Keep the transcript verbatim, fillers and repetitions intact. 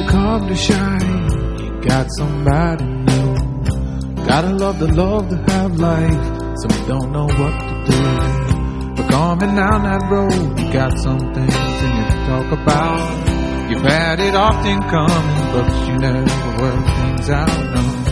come to shine, you got somebody new. Gotta love the love to have life, some don't know what to do. But coming down that road, you got some things in you to talk about. You've had it often coming, but you never work things out, no.